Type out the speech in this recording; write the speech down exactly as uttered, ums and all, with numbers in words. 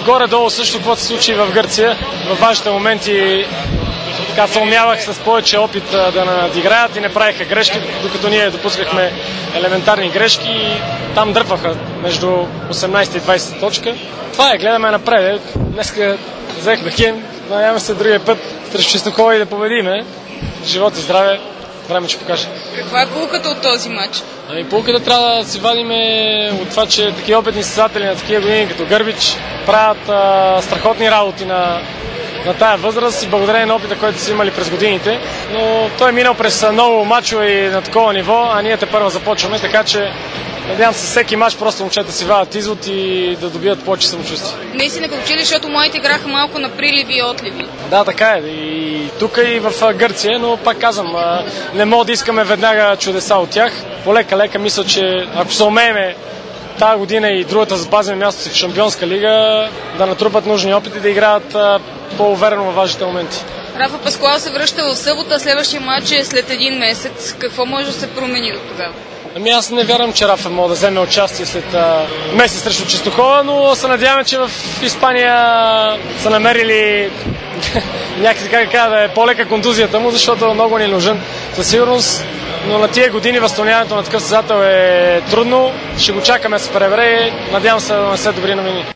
горе-долу също какво се случи в Гърция. В важните моменти така се умявах с повече опит да надиграят и не правиха грешки, докато ние допускахме елементарни грешки и там дърпаха между осемнайсета и двайсета точка. Това е, гледаме напред. Днеска взехме хем, надяваме се другия път срещу Чистокола и да победиме. Живот и здраве, време ще покаже. Каква е полуката от този матч? Ами полуката трябва да си вадиме от това, че такива опитни състезатели на такива години като Гърбич правят а, страхотни работи на на тая възраст и благодарение на опита, който са имали през годините. Но той е минал през много мачове и на такова ниво, а ние те първо започваме, така че надявам се всеки мач просто момчета си вадят извод и да добият повече самочувствие. Наистина като че ли, защото младите играха малко на приливи и отливи. Да, така е. И тук и в Гърция, но пак казвам, не мога да искаме веднага чудеса от тях. Полека-лека мисля, че ако се умееме тази година и другата запазим място си в Шампионска лига, да натрупат нужни опити, да играят по-уверено във важните моменти. Рафа Паскуал се връща в събота, следващия матч е след един месец. Какво може да се промени до тогава? Ами аз не вярвам, че Рафа може да вземе участие след а, месец срещу Чистокола, но се надяваме, че в Испания са намерили някакси как да да е по-лека контузията му, защото много ни е нужен със сигурност. Но на тия години възстановяването на такъв състезател е трудно. Ще го чакаме да се пребере. Надявам се да нанесе добри новини.